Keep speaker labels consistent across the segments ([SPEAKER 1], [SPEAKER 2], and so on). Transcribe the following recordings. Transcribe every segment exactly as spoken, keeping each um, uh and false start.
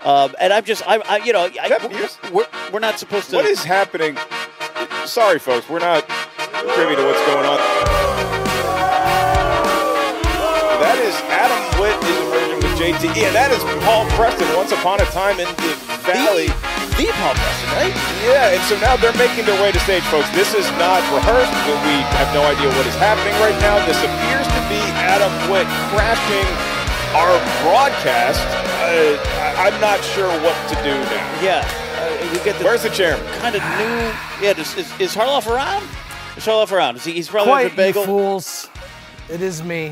[SPEAKER 1] Um, and I'm just, I'm, I, you know, I, we're, we're not supposed to.
[SPEAKER 2] What is happening? Sorry, folks, we're not privy to what's going on. That is Adam Witt is emerging with J T E, and that is Paul Preston. Once upon a time in the Valley.
[SPEAKER 1] The, the Paul Preston, right?
[SPEAKER 2] Yeah, and so now they're making their way to stage, folks. This is not rehearsed. We have no idea what is happening right now. This appears to be Adam Witt crashing our broadcast. Uh, I'm not sure what to do now.
[SPEAKER 1] Yeah. Uh, we get the
[SPEAKER 2] Where's the chairman?
[SPEAKER 1] Kind of new. Yeah, is, is, is Harloff around? Is Harloff around? Is he, he's probably
[SPEAKER 3] Quiet,
[SPEAKER 1] with a bagel.
[SPEAKER 3] you fools. It is me,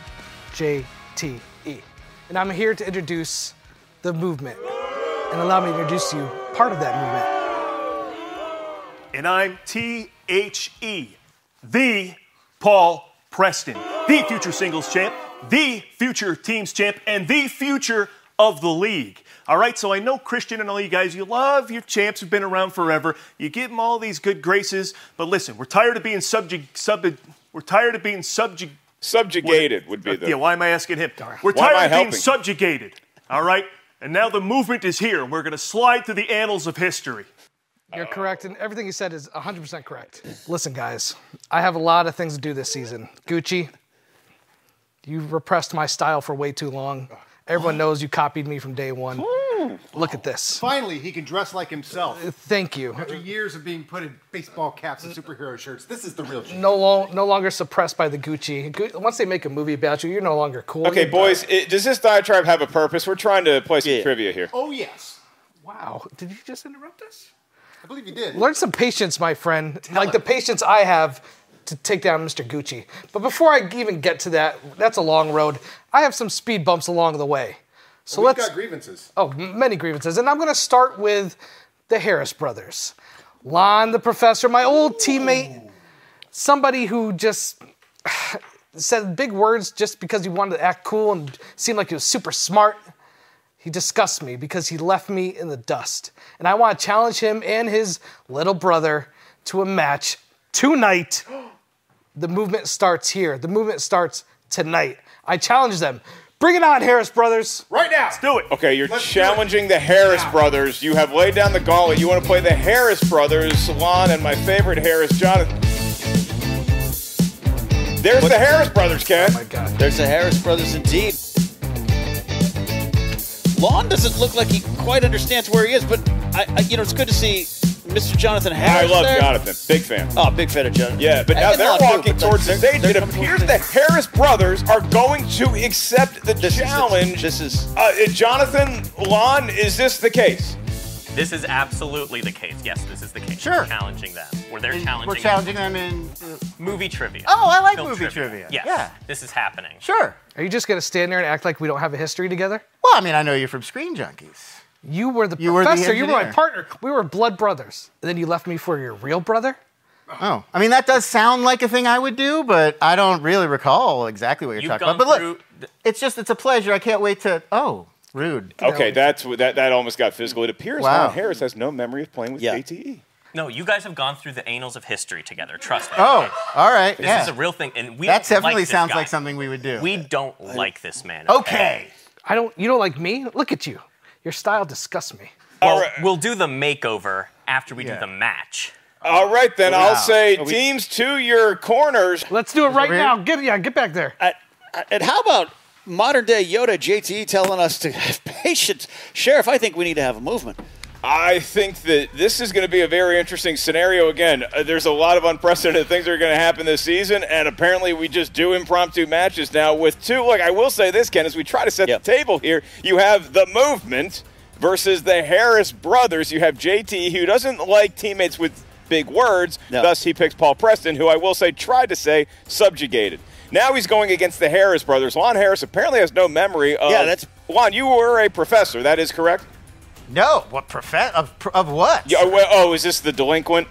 [SPEAKER 3] J T E. And I'm here to introduce the movement. And allow me to introduce you part of that movement.
[SPEAKER 4] And I'm T H E, the Paul Preston, the future singles champ, the future teams champ, and the future of the league. All right, so I know Christian and all you guys, you love your champs who've been around forever. You give them all these good graces, but listen, we're tired of being subject, sub, we're tired of being subject.
[SPEAKER 2] Subjugated would be the.
[SPEAKER 4] Yeah, why am I asking him? We're
[SPEAKER 2] Why am I
[SPEAKER 4] tired of being
[SPEAKER 2] helping?
[SPEAKER 4] subjugated. All right, and now the movement is here, and we're going to slide through the annals of history.
[SPEAKER 3] You're correct, and everything you said is one hundred percent correct. Listen, guys, I have a lot of things to do this season. Gucci, you repressed my style for way too long. Everyone knows you copied me from day one. Look at this.
[SPEAKER 5] Finally, he can dress like himself.
[SPEAKER 3] Thank you.
[SPEAKER 5] After years of being put in baseball caps and superhero shirts, this is the real shit.
[SPEAKER 3] No, lo- no longer suppressed by the Gucci. Gu- Once they make a movie about you, you're no longer cool.
[SPEAKER 2] Okay,
[SPEAKER 3] You're
[SPEAKER 2] boys, it, does this diatribe have a purpose? We're trying to play some
[SPEAKER 1] Yeah.
[SPEAKER 2] trivia here.
[SPEAKER 5] Oh, yes.
[SPEAKER 3] Wow, did you just interrupt us?
[SPEAKER 5] I believe you did.
[SPEAKER 3] Learn some patience, my friend. like the patience I have to take down Mister Gucci. But before I even get to that, that's a long road. I have some speed bumps along the way. So
[SPEAKER 5] Well, we've
[SPEAKER 3] let's.
[SPEAKER 5] got grievances.
[SPEAKER 3] Oh, m- many grievances. And I'm going to start with the Harris brothers. Lon, the professor, my old teammate, somebody who just said big words just because he wanted to act cool and seemed like he was super smart. He disgusts me because he left me in the dust. And I want to challenge him and his little brother to a match tonight. The movement starts here. The movement starts tonight. I challenge them. Bring it on, Harris brothers.
[SPEAKER 5] Right now.
[SPEAKER 4] Let's do it.
[SPEAKER 2] Okay, you're
[SPEAKER 5] Let's do
[SPEAKER 2] challenging the Harris brothers. You have laid down the gauntlet. You want to play the Harris brothers, Lon, and my favorite Harris, Jonathan. There's the Harris brothers, Ken.
[SPEAKER 3] Oh my God.
[SPEAKER 1] There's the Harris brothers indeed. Lon doesn't look like he quite understands where he is, but I, I, you know, it's good to see Mister Jonathan
[SPEAKER 2] I
[SPEAKER 1] Harris
[SPEAKER 2] love
[SPEAKER 1] there.
[SPEAKER 2] Jonathan. Big fan.
[SPEAKER 1] Oh, big fan of Jonathan.
[SPEAKER 2] Yeah, but now
[SPEAKER 1] And
[SPEAKER 2] they're
[SPEAKER 1] Lon, too,
[SPEAKER 2] walking
[SPEAKER 1] but
[SPEAKER 2] towards the
[SPEAKER 1] they're-
[SPEAKER 2] stage.
[SPEAKER 1] they're
[SPEAKER 2] It
[SPEAKER 1] coming
[SPEAKER 2] appears
[SPEAKER 1] towards
[SPEAKER 2] the Harris brothers are going to accept the
[SPEAKER 1] This is the-
[SPEAKER 2] challenge.
[SPEAKER 1] this is-
[SPEAKER 2] Uh, Jonathan, Lon, is this the case?
[SPEAKER 6] This is absolutely the case. Yes, this is the case.
[SPEAKER 5] Sure.
[SPEAKER 6] We're challenging them. Or they're
[SPEAKER 5] And
[SPEAKER 6] challenging
[SPEAKER 5] We're challenging them in. Uh,
[SPEAKER 6] movie trivia.
[SPEAKER 5] Oh, I like
[SPEAKER 6] Film
[SPEAKER 5] movie trivia.
[SPEAKER 6] Yes.
[SPEAKER 5] Yeah.
[SPEAKER 6] This is happening.
[SPEAKER 5] Sure.
[SPEAKER 3] Are you just going to stand there and act like we don't have a history together?
[SPEAKER 5] Well, I mean, I know you're from Screen Junkies.
[SPEAKER 3] You were the
[SPEAKER 5] You were the
[SPEAKER 3] professor. you were my
[SPEAKER 5] engineer.
[SPEAKER 3] partner. We were blood brothers. And then you left me for your real brother?
[SPEAKER 5] Oh, I mean, that does sound like a thing I would do, but I don't really recall exactly what you're
[SPEAKER 6] You've
[SPEAKER 5] talking
[SPEAKER 6] gone
[SPEAKER 5] about. But
[SPEAKER 6] through.
[SPEAKER 5] look, it's just, it's a pleasure. I can't wait to. Oh, rude.
[SPEAKER 2] Okay, that's that. That almost got physical. It appears
[SPEAKER 5] Wow.
[SPEAKER 2] Lon Harris has no memory of playing with
[SPEAKER 1] Yeah.
[SPEAKER 2] J T E.
[SPEAKER 6] no, you guys have gone through the annals of history together. Trust me.
[SPEAKER 5] Oh, all right.
[SPEAKER 6] This
[SPEAKER 5] yeah.
[SPEAKER 6] is a real thing, and we
[SPEAKER 5] that
[SPEAKER 6] don't
[SPEAKER 5] definitely
[SPEAKER 6] like this
[SPEAKER 5] sounds
[SPEAKER 6] guy.
[SPEAKER 5] like something we would do.
[SPEAKER 6] We don't like this man.
[SPEAKER 5] Okay.
[SPEAKER 3] I don't. You don't like me? Look at you. Your style disgusts me.
[SPEAKER 6] Well,
[SPEAKER 2] All right.
[SPEAKER 6] we'll do the makeover after we
[SPEAKER 5] Yeah.
[SPEAKER 6] do the match.
[SPEAKER 2] All right, then I'll
[SPEAKER 5] Wow.
[SPEAKER 2] say teams to your corners.
[SPEAKER 3] Let's do it right
[SPEAKER 5] over here?
[SPEAKER 3] now. Get yeah, get back there.
[SPEAKER 1] I- I- and how about modern day Yoda J T E telling us to have patience? Sheriff, I think we need to have a movement.
[SPEAKER 2] I think that this is going to be a very interesting scenario. Again, uh, there's a lot of unprecedented things that are going to happen this season, and apparently we just do impromptu matches now with two. Look, I will say this, Ken, as we try to set
[SPEAKER 1] Yep.
[SPEAKER 2] the table here, you have the movement versus the Harris brothers. You have J T, who doesn't like teammates with big words,
[SPEAKER 1] No.
[SPEAKER 2] thus he picks Paul Preston, who I will say tried to say subjugated. Now he's going against the Harris brothers. Lon Harris apparently has no memory of...
[SPEAKER 1] Yeah, that's-
[SPEAKER 2] Lon, you were a professor, that is correct?
[SPEAKER 5] No. What prof- of of what?
[SPEAKER 2] Yeah, oh, well, oh, is this the delinquent?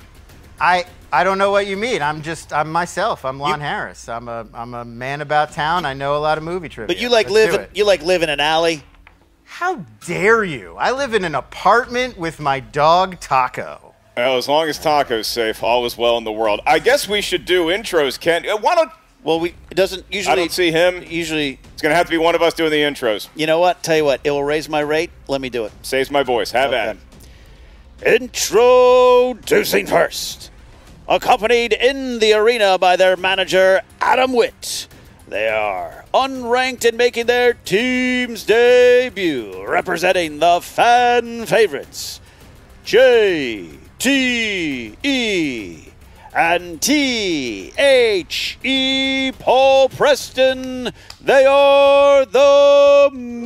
[SPEAKER 5] I I don't know what you mean. I'm just I'm myself. I'm Lon Harris. I'm a I'm a man about town. I know a lot of movie trivia.
[SPEAKER 1] But you like
[SPEAKER 5] Let's
[SPEAKER 1] live
[SPEAKER 5] do
[SPEAKER 1] in,
[SPEAKER 5] it.
[SPEAKER 1] you like live in an alley.
[SPEAKER 5] How dare you? I live in an apartment with my dog Taco.
[SPEAKER 2] Well, as long as Taco's safe, all is well in the world. I guess we should do intros, Ken. Uh, Why don't
[SPEAKER 1] Well, we it doesn't usually.
[SPEAKER 2] I don't see him.
[SPEAKER 1] Usually,
[SPEAKER 2] It's going to have to be one of us doing the intros.
[SPEAKER 1] you know what? Tell you what, it will raise my rate. Let me do it.
[SPEAKER 2] Saves my voice. Have at
[SPEAKER 1] Okay.
[SPEAKER 2] it.
[SPEAKER 1] Introducing first, accompanied in the arena by their manager, Adam Witt. They are unranked and making their team's debut, representing the fan favorites, J T E and T H E Paul Preston. They are the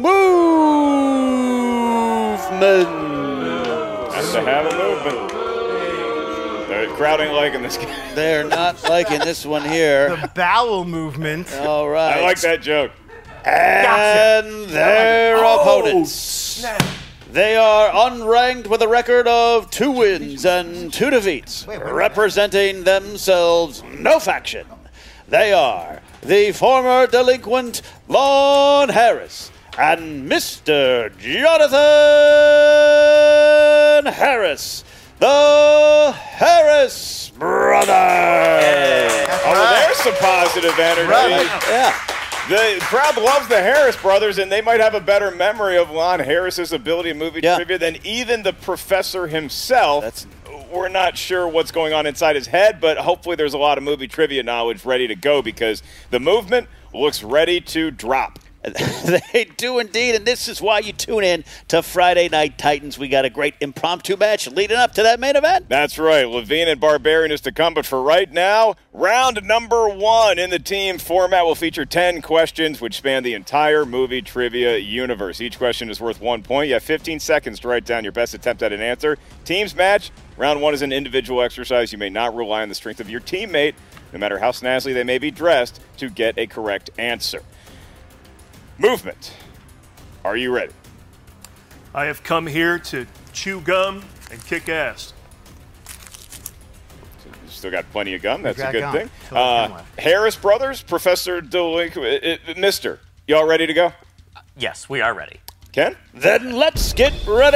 [SPEAKER 1] Movement.
[SPEAKER 2] Has to have a movement. They're crowding liking this guy.
[SPEAKER 1] They're not liking this one here.
[SPEAKER 5] The bowel movement.
[SPEAKER 1] All right.
[SPEAKER 2] I like that joke.
[SPEAKER 1] And their
[SPEAKER 4] Oh,
[SPEAKER 1] opponents. They are unranked with a record of two wins and two defeats,
[SPEAKER 5] Wait, wait, wait.
[SPEAKER 1] representing themselves no faction. They are the former delinquent Lon Harris and Mister Jonathan Harris, the Harris brothers.
[SPEAKER 2] Oh, well, there's some positive energy.
[SPEAKER 5] Right.
[SPEAKER 1] Yeah.
[SPEAKER 2] The crowd loves the Harris brothers, and they might have a better memory of Lon Harris's ability in movie
[SPEAKER 1] Yeah.
[SPEAKER 2] trivia than even the professor himself.
[SPEAKER 1] That's-
[SPEAKER 2] We're not sure what's going on inside his head, but hopefully there's a lot of movie trivia knowledge ready to go because the movement looks ready to drop.
[SPEAKER 1] They do indeed, and this is why you tune in to Friday Night Titans. We got a great impromptu match leading up to that main event.
[SPEAKER 2] That's right. Levine and Barbarian is to come, but for right now, round number one in the team format will feature ten questions which span the entire movie trivia universe. Each question is worth one point. You have fifteen seconds to write down your best attempt at an answer. Teams match. Round one is an individual exercise. You may not rely on the strength of your teammate, no matter how snazzy they may be dressed, to get a correct answer. Movement. Are you ready?
[SPEAKER 4] I have come here to chew gum and kick ass.
[SPEAKER 2] You still got plenty of gum. That's a
[SPEAKER 5] got
[SPEAKER 2] good
[SPEAKER 5] gum.
[SPEAKER 2] thing.
[SPEAKER 5] Still have gum
[SPEAKER 2] Uh,
[SPEAKER 5] left.
[SPEAKER 2] Harris Brothers, Professor Delinquent, uh, Mister, y'all ready to go?
[SPEAKER 6] Yes, we are ready.
[SPEAKER 2] Ken?
[SPEAKER 1] Then let's get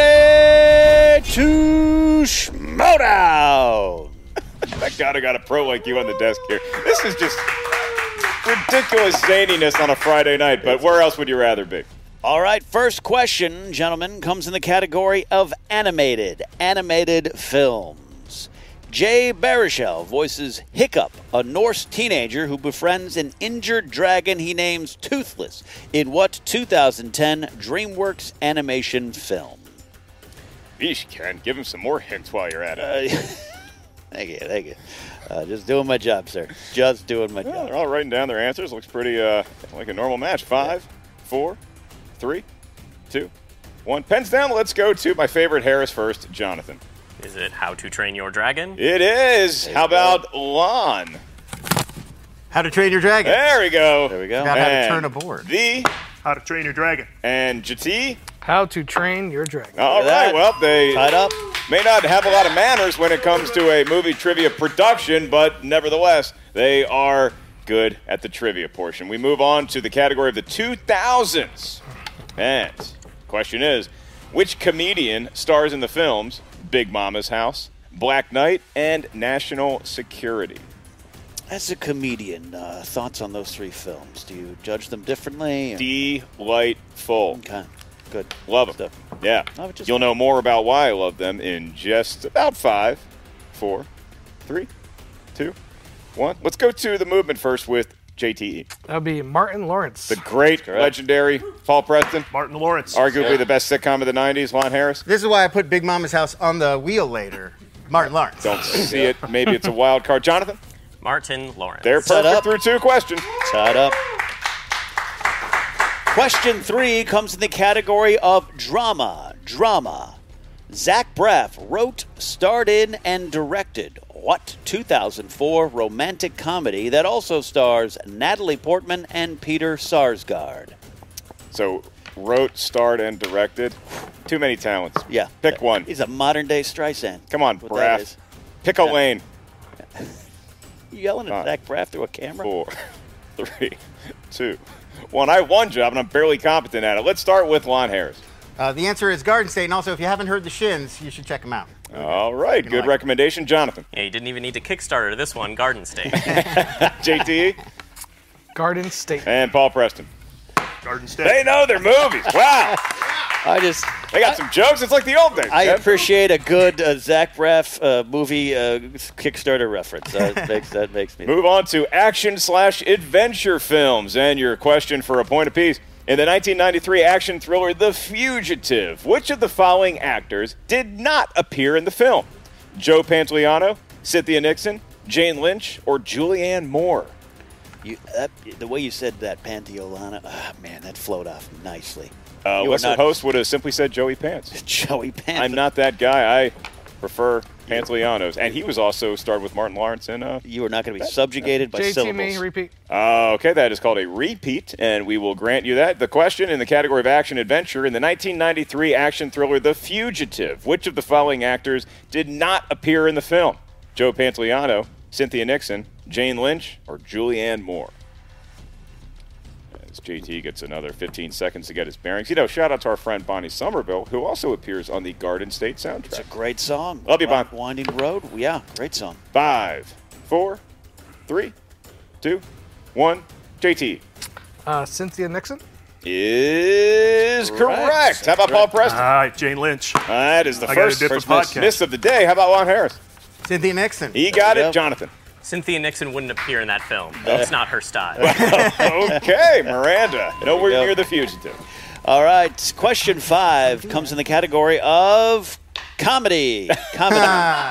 [SPEAKER 1] ready to schmodown.
[SPEAKER 2] That God, I got a pro like you on the desk here. This is just ridiculous zaniness on a Friday night, but where else would you rather be?
[SPEAKER 1] All right, first question, gentlemen, comes in the category of animated, animated films. Jay Baruchel voices Hiccup, a Norse teenager who befriends an injured dragon he names Toothless in what two thousand ten DreamWorks animation film?
[SPEAKER 2] Yeesh, Ken, give him some more hints while you're at it.
[SPEAKER 1] Uh, thank you, thank you. Uh, just doing my job, sir. Just doing my
[SPEAKER 2] Well,
[SPEAKER 1] job.
[SPEAKER 2] they're all writing down their answers. Looks pretty uh, like a normal match. Five, four, three, two, one. Pens down. Let's go to my favorite Harris first, Jonathan.
[SPEAKER 6] Is it How to Train Your Dragon?
[SPEAKER 2] It is. How about Lon?
[SPEAKER 5] How to Train Your Dragon.
[SPEAKER 2] There we go.
[SPEAKER 1] There we go.
[SPEAKER 5] About how to
[SPEAKER 2] And
[SPEAKER 5] turn a board.
[SPEAKER 2] The
[SPEAKER 4] How to Train Your Dragon.
[SPEAKER 2] and J T.
[SPEAKER 3] How to Train Your Dragon.
[SPEAKER 2] All
[SPEAKER 1] Look at
[SPEAKER 2] right.
[SPEAKER 1] that.
[SPEAKER 2] Well, they
[SPEAKER 1] Tied up.
[SPEAKER 2] may not have a lot of manners when it comes to a movie trivia production, but nevertheless, they are good at the trivia portion. We move on to the category of the two thousands. And question is, which comedian stars in the films Big Mama's House, Black Knight, and National Security?
[SPEAKER 1] As a comedian, uh, thoughts on those three films? Do you judge them differently? or-
[SPEAKER 2] Delightful.
[SPEAKER 1] Okay, good.
[SPEAKER 2] Love them.
[SPEAKER 1] Stuff.
[SPEAKER 2] Yeah.
[SPEAKER 1] I would just-
[SPEAKER 2] You'll know more about why I love them in just about five, four, three, two, one. Let's go to the movement first with J T E.
[SPEAKER 3] That would be Martin Lawrence.
[SPEAKER 2] The great, legendary Paul Preston.
[SPEAKER 4] Martin Lawrence.
[SPEAKER 2] Arguably the best sitcom of the nineties, Lon Harris.
[SPEAKER 5] This is why I put Big Mama's House on the wheel later. Martin Lawrence.
[SPEAKER 2] Don't see it. Maybe it's a wild card. Jonathan?
[SPEAKER 6] Martin Lawrence.
[SPEAKER 2] They're
[SPEAKER 1] Set
[SPEAKER 2] perfect
[SPEAKER 1] up.
[SPEAKER 2] through two questions.
[SPEAKER 1] Tied up. Question three comes in the category of drama. Drama. Zach Braff wrote, starred in, and directed what two thousand four romantic comedy that also stars Natalie Portman and Peter Sarsgaard?
[SPEAKER 2] So, wrote, starred, and directed. Too many talents.
[SPEAKER 1] Yeah.
[SPEAKER 2] Pick one.
[SPEAKER 1] He's a modern day Streisand.
[SPEAKER 2] Come on,
[SPEAKER 1] What that
[SPEAKER 2] Braff.
[SPEAKER 1] is.
[SPEAKER 2] Pick a
[SPEAKER 1] Yeah.
[SPEAKER 2] lane.
[SPEAKER 1] You yelling at
[SPEAKER 2] Five.
[SPEAKER 1] Zach Braff through a camera?
[SPEAKER 2] Four, three, two, one. I have one job, and I'm barely competent at it. Let's start with Lon Harris.
[SPEAKER 5] Uh, the answer is Garden State, and also if you haven't heard the Shins, you should check them out.
[SPEAKER 2] All right, good
[SPEAKER 5] like it.
[SPEAKER 2] recommendation, Jonathan.
[SPEAKER 6] Yeah, you didn't even need to Kickstarter this one, Garden State.
[SPEAKER 2] J T E.
[SPEAKER 3] Garden State.
[SPEAKER 2] And Paul Preston.
[SPEAKER 4] Garden State.
[SPEAKER 2] They know their movies. Wow.
[SPEAKER 1] I just
[SPEAKER 2] They got some jokes. It's like the old days.
[SPEAKER 1] I
[SPEAKER 2] Kev.
[SPEAKER 1] appreciate a good uh, Zach Braff uh, movie uh, Kickstarter reference. That makes that makes me.
[SPEAKER 2] Move on to action slash adventure films. And your question for a point apiece. In the nineteen ninety-three action thriller The Fugitive, which of the following actors did not appear in the film? Joe Pantoliano, Cynthia Nixon, Jane Lynch, or Julianne Moore?
[SPEAKER 1] You, that, the way you said that, Pantoliano, oh, man, that flowed off nicely.
[SPEAKER 2] Uh,
[SPEAKER 1] You are
[SPEAKER 2] Listener
[SPEAKER 1] not-
[SPEAKER 2] host would have simply said Joey Pants.
[SPEAKER 1] Joey Pantoliano.
[SPEAKER 2] I'm not that guy. I prefer Pantolianos. And he was also starred with Martin Lawrence in... Uh,
[SPEAKER 1] You are not going to be subjugated by
[SPEAKER 3] J T
[SPEAKER 1] syllables.
[SPEAKER 3] me, repeat.
[SPEAKER 2] uh, okay, that is called a repeat, and we will grant you that. The question in the category of action-adventure, in the nineteen ninety-three action thriller The Fugitive, which of the following actors did not appear in the film? Joe Pantoliano, Cynthia Nixon, Jane Lynch, or Julianne Moore? As J T gets another fifteen seconds to get his bearings. You know, shout out to our friend Bonnie Somerville, who also appears on the Garden State soundtrack.
[SPEAKER 1] It's a great song.
[SPEAKER 2] Love you, Bon.
[SPEAKER 1] Winding Road. Yeah, great song.
[SPEAKER 2] Five, four, three, two, one. J T
[SPEAKER 3] Uh, Cynthia Nixon.
[SPEAKER 2] is correct.
[SPEAKER 1] Correct.
[SPEAKER 2] How about Paul
[SPEAKER 4] All
[SPEAKER 2] Preston?
[SPEAKER 4] right, Jane Lynch.
[SPEAKER 2] That is the
[SPEAKER 4] I got a
[SPEAKER 2] first,
[SPEAKER 4] different
[SPEAKER 2] first miss,
[SPEAKER 4] podcast.
[SPEAKER 2] miss of the day. How about Lon Harris?
[SPEAKER 5] Cynthia Nixon.
[SPEAKER 2] He got
[SPEAKER 1] Yep.
[SPEAKER 2] it, Jonathan.
[SPEAKER 6] Cynthia Nixon wouldn't appear in that film. It's not her style.
[SPEAKER 2] Okay, Miranda. Nowhere
[SPEAKER 1] go.
[SPEAKER 2] near The Fugitive.
[SPEAKER 1] All right, question five comes in the category of comedy. Comedy.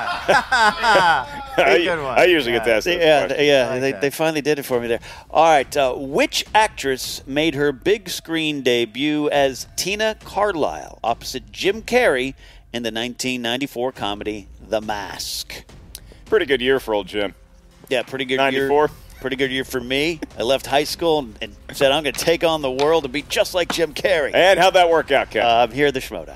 [SPEAKER 2] I,
[SPEAKER 5] good one.
[SPEAKER 2] I usually get to ask those
[SPEAKER 1] yeah,
[SPEAKER 2] questions.
[SPEAKER 1] yeah,
[SPEAKER 5] like
[SPEAKER 1] they,
[SPEAKER 5] that.
[SPEAKER 1] they finally did it for me there. All right, uh, which actress made her big screen debut as Tina Carlisle opposite Jim Carrey in the nineteen ninety-four comedy The Mask?
[SPEAKER 2] Pretty good year for old Jim.
[SPEAKER 1] Yeah, pretty good
[SPEAKER 2] ninety-four.
[SPEAKER 1] year. Pretty good year for me. I left high school and, and said I'm going to take on the world and be just like Jim Carrey.
[SPEAKER 2] And how'd that work out, Kevin?
[SPEAKER 1] Uh, I'm here at the Schmodown.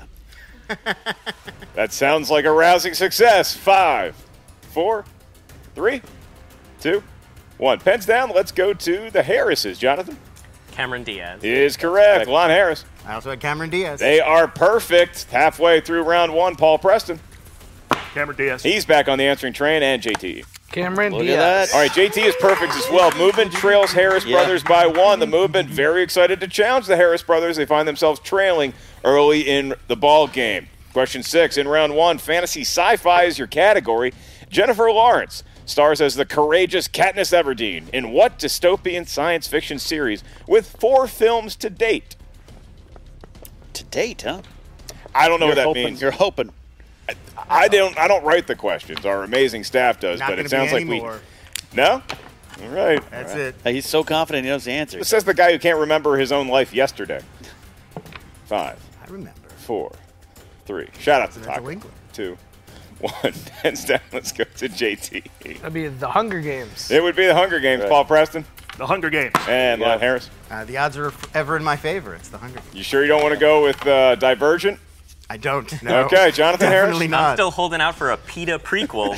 [SPEAKER 2] That sounds like a rousing success. Five, four, three, two, one. Pens down. Let's go to the Harrises. Jonathan
[SPEAKER 6] Cameron Diaz.
[SPEAKER 2] is correct. Lon Harris.
[SPEAKER 5] I also had Cameron Diaz.
[SPEAKER 2] They are perfect. Halfway through round one, Paul Preston.
[SPEAKER 4] Cameron Diaz.
[SPEAKER 2] He's back on the answering train, and J T.
[SPEAKER 3] Cameron
[SPEAKER 1] Look at
[SPEAKER 3] Diaz.
[SPEAKER 1] that.
[SPEAKER 2] All right, J T is perfect as well. Movement trails Harris
[SPEAKER 1] Yeah.
[SPEAKER 2] Brothers by one. The Movement very excited to challenge the Harris Brothers. They find themselves trailing early in the ball game. Question six in round one, fantasy sci-fi is your category. Jennifer Lawrence stars as the courageous Katniss Everdeen in what dystopian science fiction series with four films to date?
[SPEAKER 1] To date, huh?
[SPEAKER 2] I don't know
[SPEAKER 1] You're
[SPEAKER 2] what that
[SPEAKER 1] hoping,
[SPEAKER 2] means.
[SPEAKER 1] You're hoping.
[SPEAKER 2] I don't. I don't write the questions. Our amazing staff does,
[SPEAKER 5] Not
[SPEAKER 2] but
[SPEAKER 5] gonna
[SPEAKER 2] it sounds
[SPEAKER 5] be
[SPEAKER 2] like
[SPEAKER 5] anymore.
[SPEAKER 2] we. No. All right.
[SPEAKER 5] That's it.
[SPEAKER 1] Uh, He's so confident he knows the answer.
[SPEAKER 2] This says the guy who can't remember his own life yesterday. Five,
[SPEAKER 5] I remember.
[SPEAKER 2] four, three. Shout out to
[SPEAKER 5] That's a
[SPEAKER 2] Taco.
[SPEAKER 5] Winkler.
[SPEAKER 2] Two, one. Hands down. Let's go to J T.
[SPEAKER 3] That'd be The Hunger Games.
[SPEAKER 2] It would be the Hunger Games.
[SPEAKER 1] Right.
[SPEAKER 2] Paul Preston
[SPEAKER 4] The Hunger Games.
[SPEAKER 2] and
[SPEAKER 1] Yeah.
[SPEAKER 2] Lon Harris.
[SPEAKER 5] Uh, the odds are ever in my favor. It's the Hunger Games.
[SPEAKER 2] You sure you don't want to go with uh, Divergent?
[SPEAKER 5] I don't know.
[SPEAKER 2] Okay, Jonathan Harris?
[SPEAKER 5] Definitely
[SPEAKER 6] I'm
[SPEAKER 5] not.
[SPEAKER 6] still holding out for a PETA prequel.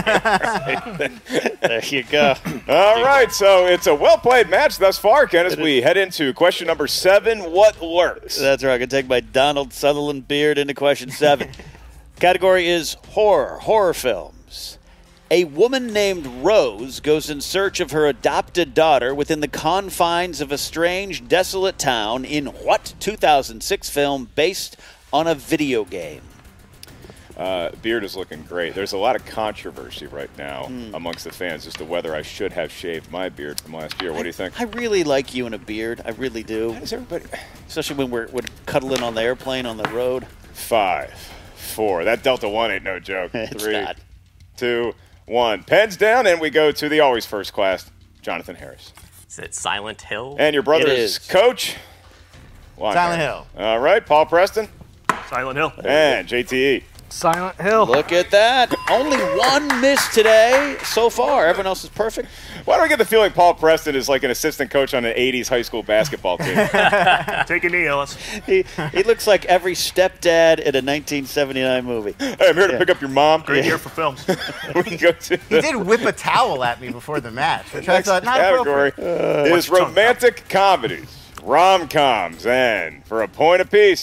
[SPEAKER 6] The Hunger
[SPEAKER 1] There you go.
[SPEAKER 2] All right, so it's a well-played match thus far, Ken, as we head into question number seven, what lurks?
[SPEAKER 1] That's right. I can take my Donald Sutherland beard into question seven. Category is horror, horror films. A woman named Rose goes in search of her adopted daughter within the confines of a strange, desolate town in what two thousand six film based on a video game?
[SPEAKER 2] Uh, beard is looking great. There's a lot of controversy right now
[SPEAKER 1] Hmm.
[SPEAKER 2] amongst the fans as to whether I should have shaved my beard from last year. What do you think?
[SPEAKER 1] I really like you in a beard. I really do.
[SPEAKER 2] Is everybody...
[SPEAKER 1] Especially when we're, we're cuddling on the airplane on the road.
[SPEAKER 2] Five, four. That Delta One ain't no joke.
[SPEAKER 1] It's
[SPEAKER 2] Three,
[SPEAKER 1] not.
[SPEAKER 2] two, one. Pens down, and we go to the always first class, Jonathan Harris.
[SPEAKER 6] Is it Silent Hill?
[SPEAKER 2] And your brother's
[SPEAKER 1] is.
[SPEAKER 2] coach, Lon
[SPEAKER 5] Silent
[SPEAKER 2] Harris.
[SPEAKER 5] Hill.
[SPEAKER 2] All right, Paul Preston
[SPEAKER 4] Silent Hill.
[SPEAKER 2] and J T E.
[SPEAKER 3] Silent Hill.
[SPEAKER 1] Look at that. Only one miss today so far. Everyone else is perfect.
[SPEAKER 2] Why do I get the feeling Paul Preston is like an assistant coach on an eighties high school basketball team?
[SPEAKER 4] Take a knee, Ellis.
[SPEAKER 1] He, he looks like every stepdad in a nineteen seventy-nine movie.
[SPEAKER 2] Hey, I'm here to pick up your mom.
[SPEAKER 4] Great year for films.
[SPEAKER 2] We can go to
[SPEAKER 5] He
[SPEAKER 2] the
[SPEAKER 5] did whip a towel at me before the match, which I
[SPEAKER 2] next
[SPEAKER 5] thought not
[SPEAKER 2] category
[SPEAKER 5] appropriate.
[SPEAKER 2] is
[SPEAKER 4] your tongue
[SPEAKER 2] romantic comedies, rom-coms, and for a point apiece,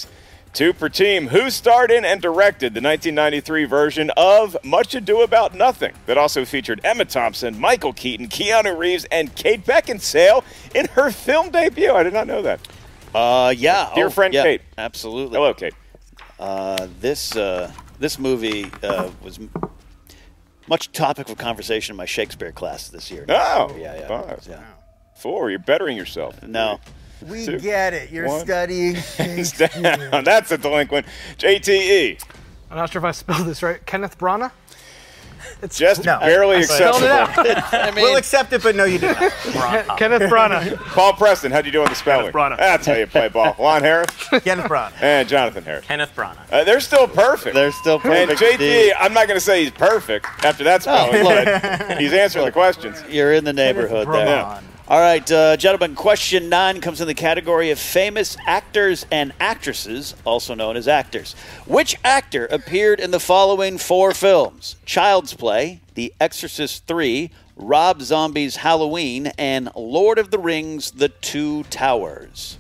[SPEAKER 2] Two per team. Who starred in and directed the nineteen ninety-three version of Much Ado About Nothing that also featured Emma Thompson, Michael Keaton, Keanu Reeves, and Kate Beckinsale in her film debut? I did not know that.
[SPEAKER 1] Uh, yeah.
[SPEAKER 2] Dear
[SPEAKER 1] oh,
[SPEAKER 2] friend
[SPEAKER 1] yeah,
[SPEAKER 2] Kate.
[SPEAKER 1] Absolutely.
[SPEAKER 2] Hello, Kate.
[SPEAKER 1] Uh, this uh, this movie uh, was m- much topic of conversation in my Shakespeare class this year.
[SPEAKER 2] Oh,
[SPEAKER 1] yeah, yeah,
[SPEAKER 2] five.
[SPEAKER 1] yeah.
[SPEAKER 2] Four. You're bettering yourself.
[SPEAKER 1] No,
[SPEAKER 5] We
[SPEAKER 2] Two,
[SPEAKER 5] get it. You're
[SPEAKER 2] one.
[SPEAKER 5] studying.
[SPEAKER 2] Hands down. That's a delinquent. J T E.
[SPEAKER 3] I'm not sure if I spelled this right. Kenneth Branagh? It's
[SPEAKER 2] Just
[SPEAKER 5] No.
[SPEAKER 2] barely
[SPEAKER 3] I spelled it
[SPEAKER 2] acceptable.
[SPEAKER 3] out.
[SPEAKER 1] I mean,
[SPEAKER 5] We'll accept it, but no, you didn't.
[SPEAKER 3] Kenneth Branagh.
[SPEAKER 2] Paul Preston, how'd you do on the spelling?
[SPEAKER 4] Kenneth Branagh.
[SPEAKER 2] That's how you play ball. Lon Harris
[SPEAKER 5] Kenneth Branagh.
[SPEAKER 2] and Jonathan Harris.
[SPEAKER 6] Kenneth Branagh.
[SPEAKER 2] Uh, they're still perfect.
[SPEAKER 1] they're still perfect.
[SPEAKER 2] And J T E,
[SPEAKER 1] indeed.
[SPEAKER 2] I'm not going to say he's perfect after that spelling,
[SPEAKER 1] look.
[SPEAKER 2] but he's answering the questions.
[SPEAKER 1] You're in the neighborhood there.
[SPEAKER 5] Branagh.
[SPEAKER 1] All right, uh, gentlemen, question nine comes in the category of famous actors and actresses, also known as actors. Which actor appeared in the following four films? Child's Play, The Exorcist three, Rob Zombie's Halloween, and Lord of the Rings, The Two Towers.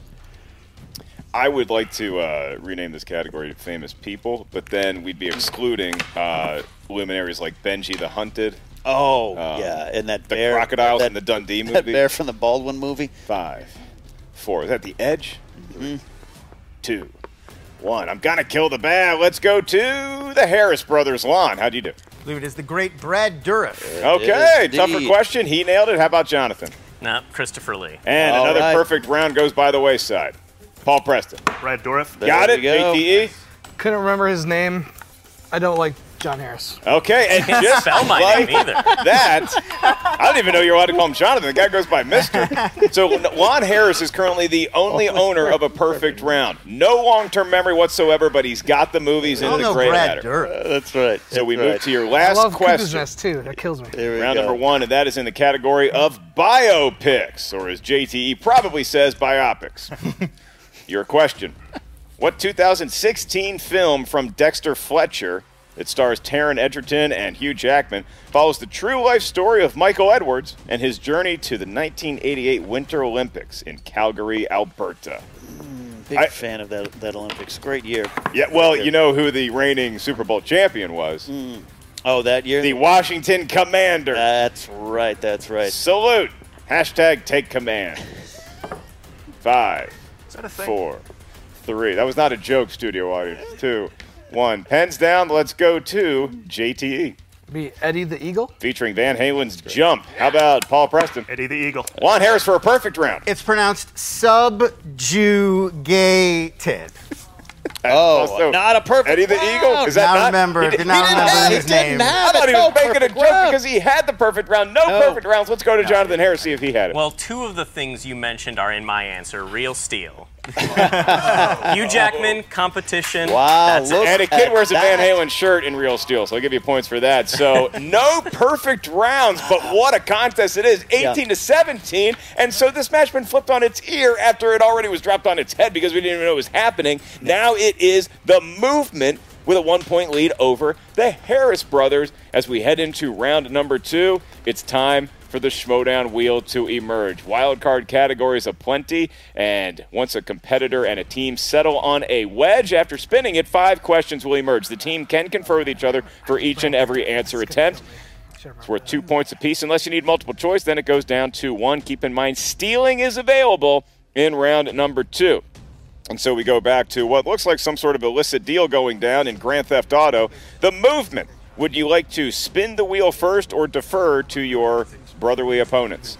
[SPEAKER 2] I would like to uh, rename this category to famous people, but then we'd be excluding uh, luminaries like Benji the Hunted,
[SPEAKER 1] Oh,
[SPEAKER 2] Um,
[SPEAKER 1] yeah, and that
[SPEAKER 2] the
[SPEAKER 1] bear.
[SPEAKER 2] crocodiles
[SPEAKER 1] that,
[SPEAKER 2] in the Dundee movie.
[SPEAKER 1] That bear from the Baldwin movie.
[SPEAKER 2] Five, four. Is that The Edge? Mm-hmm. Two, one. I'm going to kill the bear. Let's go to the Harris Brothers. Lon, how'd you do?
[SPEAKER 5] I believe it is the great Brad Dourif.
[SPEAKER 2] Okay,
[SPEAKER 1] Indeed.
[SPEAKER 2] tougher question. He nailed it. How about Jonathan?
[SPEAKER 6] No, Christopher Lee.
[SPEAKER 2] And
[SPEAKER 1] All
[SPEAKER 2] another
[SPEAKER 1] right.
[SPEAKER 2] perfect round goes by the wayside. Paul Preston.
[SPEAKER 4] Brad Dourif.
[SPEAKER 1] There
[SPEAKER 2] Got
[SPEAKER 1] we
[SPEAKER 2] it,
[SPEAKER 1] go.
[SPEAKER 2] J T E?
[SPEAKER 3] Couldn't remember his name. I don't like John Harris.
[SPEAKER 2] Okay, and
[SPEAKER 6] Can't
[SPEAKER 2] just
[SPEAKER 6] spell my
[SPEAKER 2] like
[SPEAKER 6] name either.
[SPEAKER 2] that, I don't even know you're allowed to call him Jonathan. The guy goes by Mister So Lon Harris is currently the only owner of a perfect round. No long-term memory whatsoever, but he's got the movies
[SPEAKER 5] I
[SPEAKER 2] in
[SPEAKER 5] don't
[SPEAKER 2] the
[SPEAKER 5] know
[SPEAKER 2] gray
[SPEAKER 5] Brad
[SPEAKER 2] matter.
[SPEAKER 5] Dourif.
[SPEAKER 1] That's right.
[SPEAKER 2] So we
[SPEAKER 1] That's
[SPEAKER 2] move
[SPEAKER 1] right.
[SPEAKER 2] to your
[SPEAKER 3] I
[SPEAKER 2] last
[SPEAKER 3] love Cuckoo's
[SPEAKER 2] question.
[SPEAKER 3] Nest, too. That kills me.
[SPEAKER 1] There we
[SPEAKER 2] Round
[SPEAKER 1] go.
[SPEAKER 2] number one, and that is in the category of biopics, or as J T E probably says, biopics. Your question. What two thousand sixteen film from Dexter Fletcher that stars Taron Egerton and Hugh Jackman follows the true life story of Michael Edwards and his journey to the nineteen eighty-eight Winter Olympics in Calgary, Alberta?
[SPEAKER 1] Big
[SPEAKER 2] I-
[SPEAKER 1] fan of that, that Olympics. Great year.
[SPEAKER 2] Yeah, well, you know who the reigning Super Bowl champion was?
[SPEAKER 1] Oh, that year?
[SPEAKER 2] The Washington Commander.
[SPEAKER 1] That's right. That's right.
[SPEAKER 2] Salute. Hashtag take command. Five,
[SPEAKER 4] Is that a thing?
[SPEAKER 2] four, three. That was not a joke, studio audience. Two, one. Pens down. Let's go to J T E.
[SPEAKER 3] Be Eddie the Eagle.
[SPEAKER 2] Featuring Van Halen's Jump. How about Paul Preston?
[SPEAKER 4] Eddie the Eagle.
[SPEAKER 2] Lon Harris for a perfect round.
[SPEAKER 5] It's pronounced subjugated.
[SPEAKER 1] Oh,
[SPEAKER 2] Also,
[SPEAKER 1] not a perfect
[SPEAKER 2] Eddie the
[SPEAKER 1] round.
[SPEAKER 2] Eagle? Is that
[SPEAKER 5] Not
[SPEAKER 2] not?
[SPEAKER 5] remember.
[SPEAKER 2] He
[SPEAKER 5] Did
[SPEAKER 2] did-
[SPEAKER 5] not
[SPEAKER 2] he didn't
[SPEAKER 5] remember
[SPEAKER 2] have-
[SPEAKER 5] his
[SPEAKER 1] he didn't
[SPEAKER 5] name.
[SPEAKER 1] have
[SPEAKER 2] I thought he
[SPEAKER 1] No
[SPEAKER 2] was making a
[SPEAKER 1] perfect
[SPEAKER 2] joke
[SPEAKER 1] round.
[SPEAKER 2] because he had the perfect round. No,
[SPEAKER 1] No.
[SPEAKER 2] perfect rounds. Let's go to Jonathan Harris, see if he had it.
[SPEAKER 6] Well, two of the things you mentioned are in my answer. Real Steel. Hugh Jackman, competition.
[SPEAKER 1] Wow,
[SPEAKER 6] That's
[SPEAKER 1] look
[SPEAKER 6] it.
[SPEAKER 2] And a kid
[SPEAKER 1] at
[SPEAKER 2] wears a Van
[SPEAKER 1] that.
[SPEAKER 2] Halen shirt in Real Steel, so I'll give you points for that. So no perfect rounds, but what a contest it is. eighteen to seventeen. And so this match been flipped on its ear after it already was dropped on its head because we didn't even know it was happening. Now it is the movement with a one-point lead over the Harris brothers. As we head into round number two, it's time for the Schmodown wheel to emerge. Wild card categories aplenty, and once a competitor and a team settle on a wedge after spinning it, five questions will emerge. The team can confer with each other for each and every answer attempt. It's worth two points apiece. Unless you need multiple choice, then it goes down to one. Keep in mind, stealing is available in round number two. And so we go back to what looks like some sort of illicit deal going down in Grand Theft Auto. The movement. Would you like to spin the wheel first or defer to your brotherly opponents?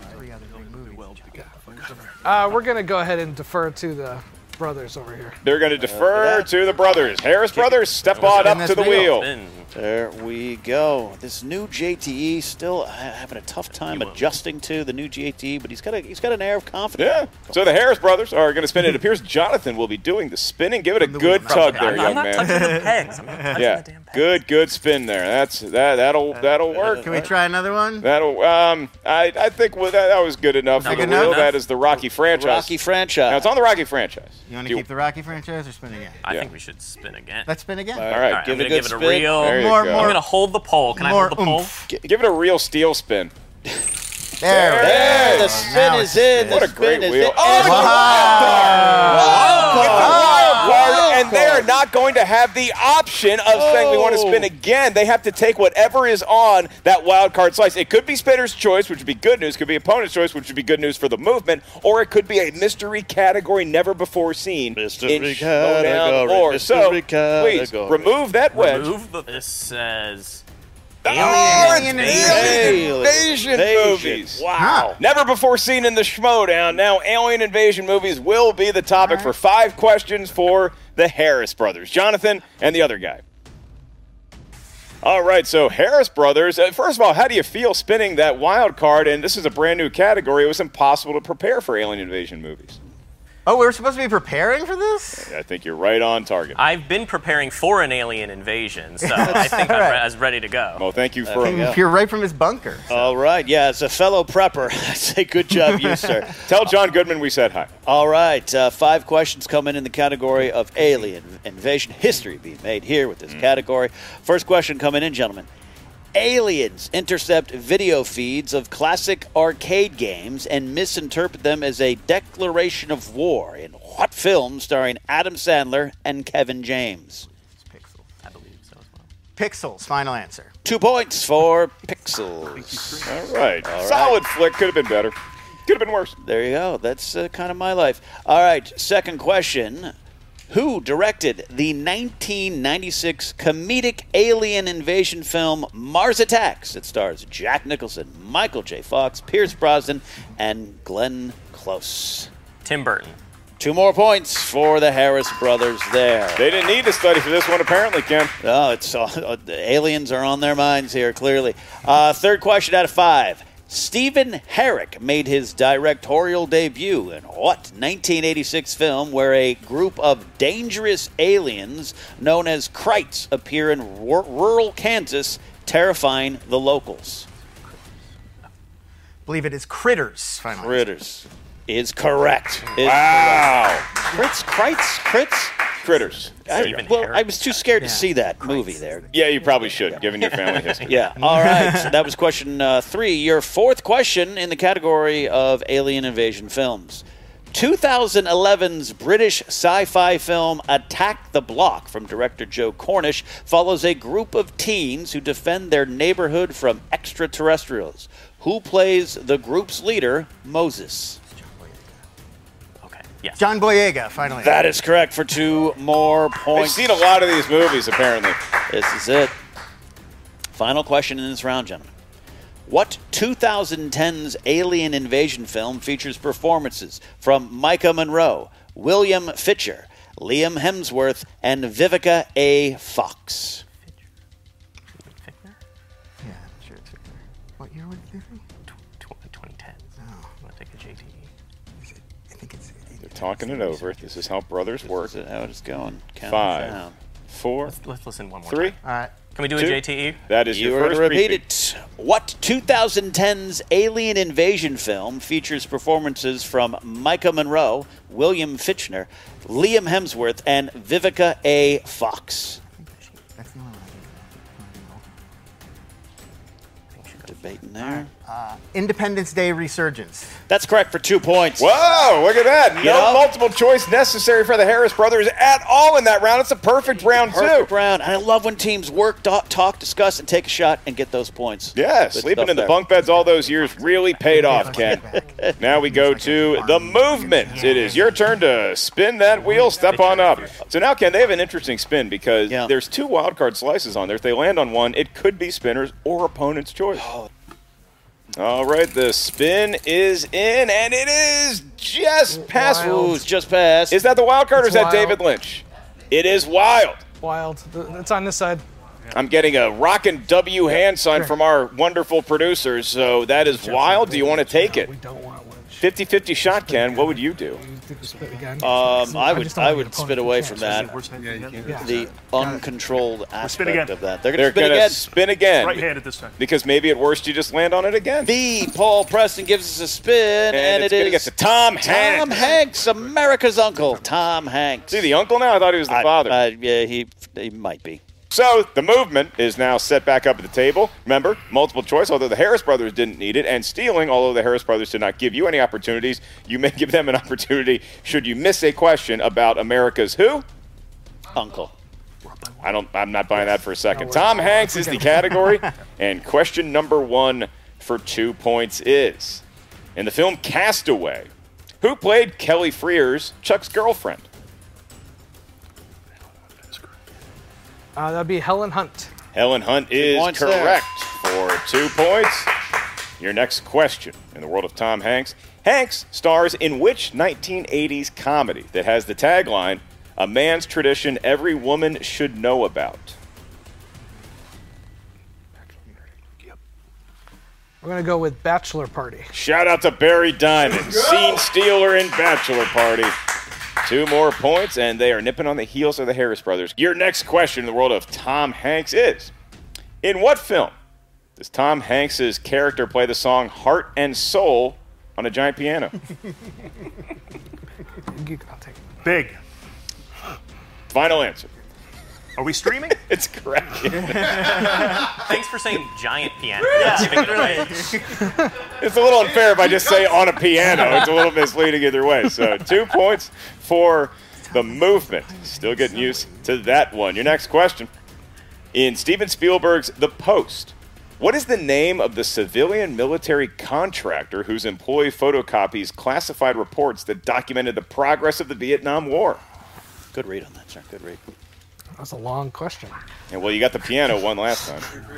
[SPEAKER 3] Uh, we're going to go ahead and defer to the brothers over here.
[SPEAKER 2] They're going to defer to the brothers. Harris brothers, step on
[SPEAKER 5] spin
[SPEAKER 2] up
[SPEAKER 5] this
[SPEAKER 2] to the
[SPEAKER 5] wheel.
[SPEAKER 2] wheel.
[SPEAKER 6] Spin.
[SPEAKER 1] There we go. This new J T E still ha- having a tough time adjusting to the new J T E, but he's got a he's got an air of confidence.
[SPEAKER 2] Yeah. So the Harris brothers are going to spin. It appears Jonathan will be doing the spinning. Give it a good tug there,
[SPEAKER 6] I'm,
[SPEAKER 2] young
[SPEAKER 6] I'm not
[SPEAKER 2] man.
[SPEAKER 6] touching the pegs. I'm not touching
[SPEAKER 2] Yeah.
[SPEAKER 6] the damn pegs.
[SPEAKER 2] Good, good spin there. That's that. That'll that'll work.
[SPEAKER 5] Can we try another one?
[SPEAKER 2] That'll. Um. I I think well, that that was good enough for
[SPEAKER 6] Good
[SPEAKER 2] the
[SPEAKER 5] enough?
[SPEAKER 2] wheel. That is the Rocky franchise.
[SPEAKER 1] Rocky franchise.
[SPEAKER 2] Now it's on the Rocky franchise.
[SPEAKER 5] You want
[SPEAKER 2] Do
[SPEAKER 5] to keep the Rocky franchise or spin again?
[SPEAKER 6] I
[SPEAKER 2] Yeah.
[SPEAKER 6] think we should spin again.
[SPEAKER 5] Let's spin again.
[SPEAKER 2] All right.
[SPEAKER 1] All
[SPEAKER 6] All right,
[SPEAKER 1] give
[SPEAKER 6] I'm
[SPEAKER 1] it a
[SPEAKER 6] going
[SPEAKER 1] good
[SPEAKER 6] to give it a
[SPEAKER 1] spin.
[SPEAKER 6] real.
[SPEAKER 2] There you
[SPEAKER 5] More-
[SPEAKER 2] go.
[SPEAKER 6] I'm going to hold the pole. Can I
[SPEAKER 5] More
[SPEAKER 6] hold the pole?
[SPEAKER 5] oomph.
[SPEAKER 2] G- Give it a real steel spin.
[SPEAKER 5] There.
[SPEAKER 1] There,
[SPEAKER 5] we
[SPEAKER 1] the
[SPEAKER 5] go.
[SPEAKER 1] spin
[SPEAKER 5] Now
[SPEAKER 1] is
[SPEAKER 5] it's
[SPEAKER 1] in.
[SPEAKER 5] spin.
[SPEAKER 1] The
[SPEAKER 2] What a
[SPEAKER 1] spin
[SPEAKER 2] great
[SPEAKER 1] is
[SPEAKER 2] wheel.
[SPEAKER 1] in.
[SPEAKER 2] Oh,
[SPEAKER 1] Oh,
[SPEAKER 5] Wow.
[SPEAKER 2] Wild card, and there are not going to have the option of oh. saying we want to spin again. They have to take whatever is on that wild card slice. It could be spinner's choice, which would be good news. It could be opponent's choice, which would be good news for the movement. Or it could be a mystery category never before seen.
[SPEAKER 1] Mystery
[SPEAKER 2] in
[SPEAKER 1] category.
[SPEAKER 2] Or.
[SPEAKER 1] Mystery
[SPEAKER 2] so,
[SPEAKER 1] category.
[SPEAKER 2] please, remove that wedge.
[SPEAKER 6] Remove the, this says...
[SPEAKER 2] Alien,
[SPEAKER 5] oh,
[SPEAKER 2] alien, alien invasion, invasion movies.
[SPEAKER 1] Wow.
[SPEAKER 2] Huh. Never before seen in the Schmodown. Now, alien invasion movies will be the topic right. for five questions for the Harris brothers. Jonathan and the other guy. All right, so Harris brothers. Uh, first of all, how do you feel spinning that wild card? And this is a brand new category. It was impossible to prepare for alien invasion movies.
[SPEAKER 5] Oh, we were supposed to be preparing for this?
[SPEAKER 2] I think you're right on target.
[SPEAKER 6] I've been preparing for an alien invasion, so I think I'm re- as ready to go.
[SPEAKER 2] Well, thank you for...
[SPEAKER 5] Uh, you're right from his bunker.
[SPEAKER 1] So. All right, yeah, as a fellow prepper, I say good job, you, sir.
[SPEAKER 2] Tell John Goodman we said hi.
[SPEAKER 1] All right, uh, five questions come in in the category of alien invasion history being made here with this mm. category. First question coming in, gentlemen. Aliens intercept video feeds of classic arcade games and misinterpret them as a declaration of war in what film starring Adam Sandler and Kevin James?
[SPEAKER 6] Pixels, I believe so as well.
[SPEAKER 5] Pixels, final answer.
[SPEAKER 1] Two points for Pixels.
[SPEAKER 2] All right.
[SPEAKER 1] All right.
[SPEAKER 2] Solid flick. Could have been better. Could have been worse.
[SPEAKER 1] There you go. That's uh, kind of my life. All right, second question. Who directed the nineteen ninety-six comedic alien invasion film Mars Attacks? It stars Jack Nicholson, Michael J. Fox, Pierce Brosnan, and Glenn Close.
[SPEAKER 6] Tim Burton.
[SPEAKER 1] Two more points for the Harris brothers there.
[SPEAKER 2] They didn't need to study for this one, apparently, Ken.
[SPEAKER 1] Oh, it's uh, the aliens are on their minds here, clearly. Uh, third question out of five. Stephen Herrick made his directorial debut in what nineteen eighty-six film where a group of dangerous aliens known as Krites appear in r- rural Kansas, terrifying the locals?
[SPEAKER 5] I believe it is Critters. Finally.
[SPEAKER 1] Critters is correct. Is
[SPEAKER 2] wow.
[SPEAKER 1] Correct. Crits, Krites, Crits?
[SPEAKER 2] Critters.
[SPEAKER 1] I, well, I was too scared yeah. to see that movie there.
[SPEAKER 2] Yeah, you probably should, yeah. given your family history.
[SPEAKER 1] Yeah. All right. So that was question uh, three. Your fourth question in the category of alien invasion films. twenty eleven's British sci-fi film Attack the Block from director Joe Cornish follows a group of teens who defend their neighborhood from extraterrestrials. Who plays the group's leader, Moses?
[SPEAKER 6] Yes.
[SPEAKER 5] John Boyega, finally.
[SPEAKER 1] That is correct for two more points.
[SPEAKER 2] I've seen a lot of these movies, apparently.
[SPEAKER 1] This is it. Final question in this round, gentlemen. What twenty ten's alien invasion film features performances from Micah Monroe, William Fitcher, Liam Hemsworth, and Vivica A. Fox?
[SPEAKER 6] Fichtner?
[SPEAKER 5] Yeah, I'm sure it's Fichtner. What year was it?
[SPEAKER 6] twenty ten.
[SPEAKER 5] Oh.
[SPEAKER 6] I'm going to take a J T E.
[SPEAKER 5] Is it? I think it's...
[SPEAKER 2] They're talking it over. This is how brothers work.
[SPEAKER 1] This is how it's going. Count
[SPEAKER 2] Five,
[SPEAKER 1] down.
[SPEAKER 2] four,
[SPEAKER 6] Let's, let's listen one more
[SPEAKER 2] three.
[SPEAKER 6] time.
[SPEAKER 5] All right.
[SPEAKER 6] Can we do
[SPEAKER 2] Two.
[SPEAKER 6] a J T E?
[SPEAKER 2] That is
[SPEAKER 1] You
[SPEAKER 2] your
[SPEAKER 1] are
[SPEAKER 2] first
[SPEAKER 1] going to repeat
[SPEAKER 2] repeat.
[SPEAKER 1] it. What twenty ten's alien invasion film features performances from Micah Monroe, William Fitchner, Liam Hemsworth, and Vivica A. Fox?
[SPEAKER 5] That's not
[SPEAKER 1] Debating there.
[SPEAKER 5] uh, Independence Day Resurgence.
[SPEAKER 1] That's correct for two points.
[SPEAKER 2] Whoa, look at that. No
[SPEAKER 1] You know?
[SPEAKER 2] multiple choice necessary for the Harris brothers at all in that round. It's a perfect round,
[SPEAKER 1] Perfect
[SPEAKER 2] too.
[SPEAKER 1] round. And I love when teams work, talk, talk, discuss, and take a shot and get those points.
[SPEAKER 2] Yeah,
[SPEAKER 1] Good
[SPEAKER 2] sleeping
[SPEAKER 1] stuff
[SPEAKER 2] in the
[SPEAKER 1] there.
[SPEAKER 2] bunk beds all those years really paid off, Ken. Now we go to the movement. It is your turn to spin that wheel. Step on up. So now, Ken, they have an interesting spin because
[SPEAKER 1] Yeah.
[SPEAKER 2] there's two wild card slices on there. If they land on one, it could be spinners or opponent's choice. All right, the spin is in, and it is just past.
[SPEAKER 3] Wild.
[SPEAKER 1] Ooh, it's just passed.
[SPEAKER 2] Is that the wild card or is
[SPEAKER 3] It's
[SPEAKER 2] that
[SPEAKER 3] wild.
[SPEAKER 2] David Lynch? It is wild.
[SPEAKER 3] Wild. It's on this side.
[SPEAKER 2] I'm getting a rockin' W hand sign from our wonderful producers, so that is wild. Do you want to take it?
[SPEAKER 3] We don't want Lynch.
[SPEAKER 2] fifty-fifty shot, Ken. What would you do?
[SPEAKER 3] You think we spit again?
[SPEAKER 1] Um, I would,
[SPEAKER 3] just don't
[SPEAKER 1] I
[SPEAKER 3] want
[SPEAKER 1] would
[SPEAKER 3] the
[SPEAKER 1] spit
[SPEAKER 3] opponent
[SPEAKER 1] away
[SPEAKER 3] to
[SPEAKER 1] from
[SPEAKER 3] chance.
[SPEAKER 1] that.
[SPEAKER 3] Yeah.
[SPEAKER 1] The uncontrolled aspect
[SPEAKER 4] again.
[SPEAKER 1] of that. They're
[SPEAKER 2] They're
[SPEAKER 1] going to spin
[SPEAKER 2] gonna
[SPEAKER 1] again.
[SPEAKER 2] spin again
[SPEAKER 4] Right-handed this time.
[SPEAKER 2] because maybe at worst you just land on it again.
[SPEAKER 1] The Paul Preston gives us a spin, and,
[SPEAKER 2] and it's
[SPEAKER 1] it
[SPEAKER 2] gonna
[SPEAKER 1] is
[SPEAKER 2] get to Tom
[SPEAKER 1] Tom
[SPEAKER 2] Hanks.
[SPEAKER 1] Hanks, America's uncle, Tom Hanks.
[SPEAKER 2] See the uncle now? I thought he was the
[SPEAKER 1] I-
[SPEAKER 2] father.
[SPEAKER 1] I- yeah, he he might be.
[SPEAKER 2] So the movement is now set back up at the table. Remember, multiple choice, although the Harris brothers didn't need it, and stealing, although the Harris brothers did not give you any opportunities, you may give them an opportunity should you miss a question about America's who?
[SPEAKER 1] uncle.
[SPEAKER 2] I don't. I'm not buying that for a second. Tom Hanks is the category, and question number one for two points is: in the film Castaway, who played Kelly Frears, Chuck's girlfriend?
[SPEAKER 3] Uh, that'd be Helen Hunt.
[SPEAKER 2] Helen Hunt is
[SPEAKER 1] points there.
[SPEAKER 2] correct for two points. Your next question in the world of Tom Hanks. Hanks stars in which nineteen eighties comedy that has the tagline, "A man's tradition every woman should know about"?
[SPEAKER 3] We're going to go with Bachelor Party.
[SPEAKER 2] Shout out to Barry Diamond, scene stealer in Bachelor Party. Two more points, and they are nipping on the heels of the Harris brothers. Your next question in the world of Tom Hanks is, in what film does Tom Hanks' character play the song Heart and Soul on a giant piano?
[SPEAKER 3] I'll take it.
[SPEAKER 4] Big.
[SPEAKER 2] Final answer.
[SPEAKER 4] Are we streaming?
[SPEAKER 2] It's correct.
[SPEAKER 6] Thanks for saying giant piano. Yeah, it really.
[SPEAKER 2] It's a little unfair if I just say on a piano. It's a little misleading either way. So two points for the movement. Still getting used to that one. Your next question. In Steven Spielberg's The Post, what is the name of the civilian military contractor whose employee photocopies classified reports that documented the progress of the Vietnam War?
[SPEAKER 1] Good read on that, sir. Good read.
[SPEAKER 3] That's a long question.
[SPEAKER 2] And well, you got the piano one last time.
[SPEAKER 3] You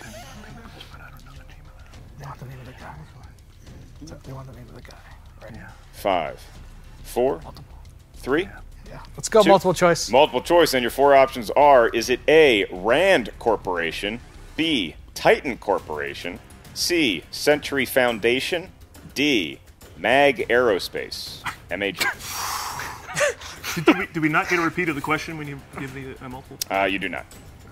[SPEAKER 3] want the name of the guy? You want the name of the guy, right? Yeah.
[SPEAKER 2] Five, four, three,
[SPEAKER 3] Yeah. Let's go
[SPEAKER 2] Two.
[SPEAKER 3] multiple choice.
[SPEAKER 2] multiple choice, and your four options are: is it A, Rand Corporation, B, Titan Corporation, C, Century Foundation, D, Mag Aerospace, M A G.
[SPEAKER 4] Did, did, we, did we not get a repeat of the question when you give the uh, multiple?
[SPEAKER 2] Uh, you do not.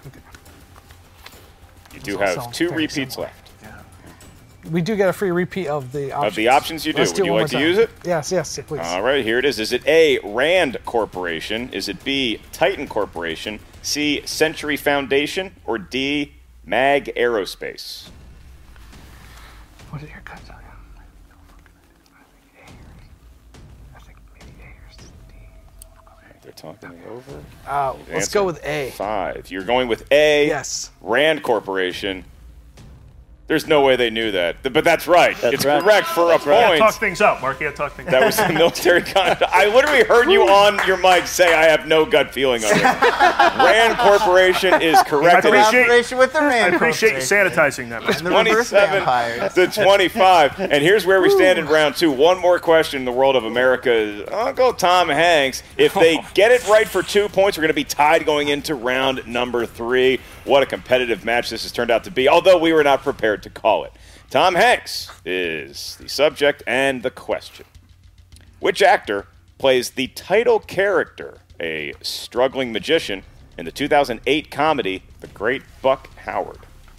[SPEAKER 2] You do
[SPEAKER 3] It's also
[SPEAKER 2] have two
[SPEAKER 3] very
[SPEAKER 2] repeats
[SPEAKER 3] similar.
[SPEAKER 2] left.
[SPEAKER 3] We do get a free repeat of the options.
[SPEAKER 2] Of the options you do.
[SPEAKER 3] Let's
[SPEAKER 2] Would you
[SPEAKER 3] it one
[SPEAKER 2] like to
[SPEAKER 3] more
[SPEAKER 2] use
[SPEAKER 3] time.
[SPEAKER 2] it?
[SPEAKER 3] Yes, yes, please.
[SPEAKER 2] All right, here it is. Is it A, Rand Corporation? Is it B, Titan Corporation? C, Century Foundation? Or D, Mag Aerospace?
[SPEAKER 3] What did your gut tell you? I think maybe A or D.
[SPEAKER 2] They're talking it over.
[SPEAKER 3] Uh, let's
[SPEAKER 2] Answer.
[SPEAKER 3] go with A.
[SPEAKER 2] Five. You're going with A,
[SPEAKER 3] Yes.
[SPEAKER 2] Rand Corporation. There's no way they knew that. But that's right.
[SPEAKER 1] That's
[SPEAKER 2] it's
[SPEAKER 1] right.
[SPEAKER 2] correct for a
[SPEAKER 4] Yeah,
[SPEAKER 2] point.
[SPEAKER 4] talk things up, Mark. Yeah, talk things
[SPEAKER 2] That
[SPEAKER 4] up.
[SPEAKER 2] was the military contract. I literally heard you on your mic say I have no gut feeling on it. Rand Corporation is correct. It is
[SPEAKER 4] appreciate-
[SPEAKER 5] Collaboration with the
[SPEAKER 4] I
[SPEAKER 5] Rand
[SPEAKER 4] appreciate you
[SPEAKER 5] Corporation.
[SPEAKER 4] sanitizing that. man.
[SPEAKER 5] And the reverse
[SPEAKER 2] twenty-seven
[SPEAKER 5] vampires.
[SPEAKER 2] to twenty-five. And here's where we stand in round two. One more question in the world of America's Uncle Tom Hanks. If they get it right for two points, we're going to be tied going into round number three. What a competitive match this has turned out to be, although we were not prepared to call it. Tom Hanks is the subject and the question. Which actor plays the title character, a struggling magician, in the two thousand eight comedy The Great Buck Howard?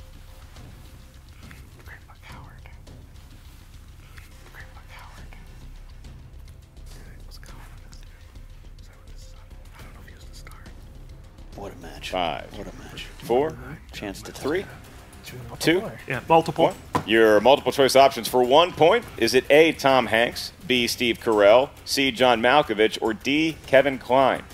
[SPEAKER 3] Great Buck Howard. Great Buck Howard. What's going on? Is that what this is? I don't know if he was the star.
[SPEAKER 1] What a match.
[SPEAKER 2] Five,
[SPEAKER 1] What a match.
[SPEAKER 2] four,
[SPEAKER 1] Chance to tell.
[SPEAKER 2] three,
[SPEAKER 3] Two. and
[SPEAKER 2] two,
[SPEAKER 3] multiple.
[SPEAKER 4] Yeah, multiple.
[SPEAKER 2] one. Your multiple choice options for one point. Is it A, Tom Hanks, B, Steve Carell, C, John Malkovich, or D, Kevin Kline?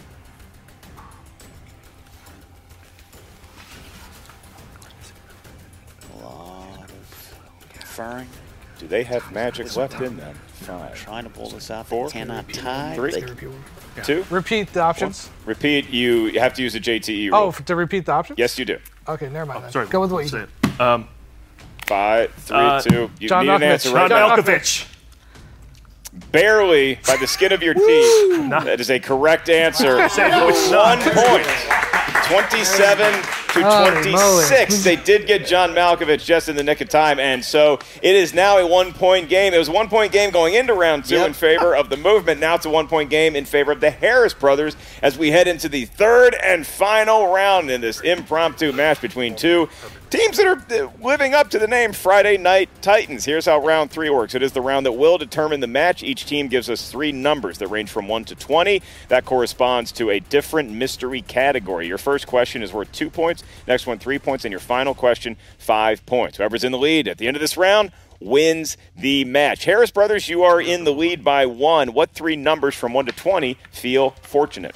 [SPEAKER 1] A lot of conferring.
[SPEAKER 2] Do they have magic left in them? Five,
[SPEAKER 1] Trying to pull this out.
[SPEAKER 2] Four.
[SPEAKER 1] They cannot tie.
[SPEAKER 2] Three.
[SPEAKER 1] They-
[SPEAKER 2] two,
[SPEAKER 3] Repeat the options.
[SPEAKER 2] repeat. You have to use a J T E rule.
[SPEAKER 3] Oh, f- to repeat the options?
[SPEAKER 2] Yes, you do.
[SPEAKER 3] Okay, never mind. then.
[SPEAKER 4] Sorry.
[SPEAKER 3] Go with what you
[SPEAKER 4] say
[SPEAKER 3] said.
[SPEAKER 4] it. Um,
[SPEAKER 2] Five, three,
[SPEAKER 4] Uh,
[SPEAKER 2] two. You
[SPEAKER 3] John
[SPEAKER 2] need an
[SPEAKER 3] Malkovich.
[SPEAKER 2] answer
[SPEAKER 4] John
[SPEAKER 2] right now.
[SPEAKER 4] Malkovich.
[SPEAKER 2] Barely by the skin of your teeth. That is a correct answer.
[SPEAKER 4] Say who it's
[SPEAKER 2] One
[SPEAKER 4] not.
[SPEAKER 2] point. twenty-seven to
[SPEAKER 3] Holy
[SPEAKER 2] twenty-six.
[SPEAKER 3] moly.
[SPEAKER 2] They did get John Malkovich just in the nick of time, and so it is now a one-point game. It was a one-point game going into round two
[SPEAKER 1] Yep.
[SPEAKER 2] in favor of the movement. Now it's a one-point game in favor of the Harris brothers as we head into the third and final round in this impromptu match between two teams that are uh, living up to the name Friday Night Titans. Here's how round three works. It is the round that will determine the match. Each team gives us three numbers that range from one to twenty. That corresponds to a different mystery category. Your first question is worth two points. Next one, three points. And your final question, five points. Whoever's in the lead at the end of this round wins the match. Harris Brothers, you are in the lead by one. What three numbers from one to twenty feel fortunate?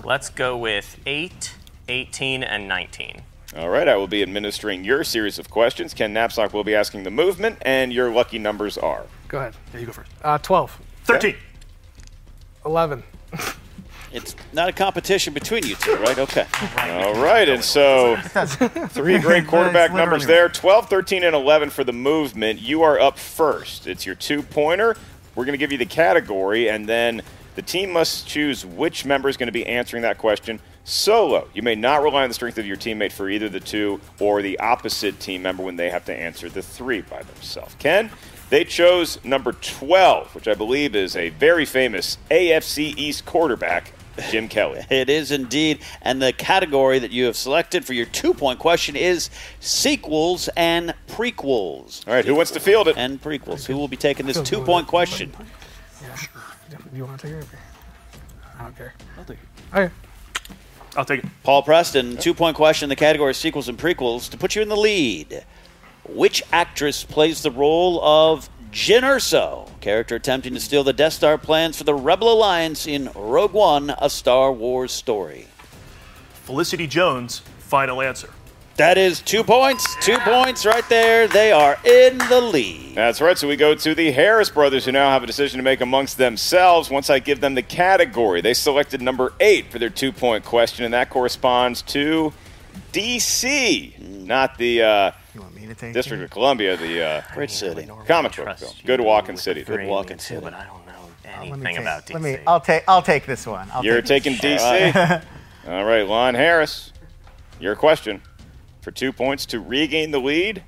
[SPEAKER 6] Let's go with eight, eighteen, and nineteen.
[SPEAKER 2] All right, I will be administering your series of questions. Ken Knapsack will be asking the movement, and your lucky numbers are.
[SPEAKER 3] Go ahead.
[SPEAKER 4] Yeah, you go first.
[SPEAKER 3] Uh, twelve.
[SPEAKER 4] thirteen.
[SPEAKER 3] eleven.
[SPEAKER 1] It's not a competition between you two, right? Okay.
[SPEAKER 2] All right, and so three great quarterback numbers there, twelve, thirteen, and eleven for the movement. You are up first. It's your two-pointer. We're going to give you the category, and then the team must choose which member is going to be answering that question solo. You may not rely on the strength of your teammate for either the two or the opposite team member when they have to answer the three by themselves. Ken, they chose number twelve, which I believe is a very famous A F C East quarterback, Jim Kelly.
[SPEAKER 1] It is indeed. And the category that you have selected for your two-point question is sequels and prequels.
[SPEAKER 2] All right, who wants to field it?
[SPEAKER 1] And prequels. Who will be taking this two-point question?
[SPEAKER 3] Yeah. You want to take it? I don't care.
[SPEAKER 4] I'll take it.
[SPEAKER 3] Okay.
[SPEAKER 4] I'll take it.
[SPEAKER 1] Paul Preston, two-point question in the category sequels and prequels. To put you in the lead, which actress plays the role of Jyn Erso, character attempting to steal the Death Star plans for the Rebel Alliance in Rogue One, a Star Wars story?
[SPEAKER 4] Felicity Jones, final answer.
[SPEAKER 1] That is two points. Two points right there. They are in the lead.
[SPEAKER 2] That's right. So we go to the Harris brothers, who now have a decision to make amongst themselves once I give them the category. They selected number eight for their two-point question, and that corresponds to D C, not the uh,
[SPEAKER 5] You want me to take
[SPEAKER 2] District
[SPEAKER 5] it?
[SPEAKER 2] of Columbia, the uh,
[SPEAKER 1] Great city.
[SPEAKER 2] comic book film. Good walking city.
[SPEAKER 1] Good walking city.
[SPEAKER 6] But I don't know
[SPEAKER 5] Let me
[SPEAKER 6] anything
[SPEAKER 5] take-
[SPEAKER 6] about D C.
[SPEAKER 5] Let me. I'll take. I'll take this one. I'll
[SPEAKER 2] You're
[SPEAKER 5] take
[SPEAKER 2] taking D C. All right, Lon Harris, your question for two points to regain the lead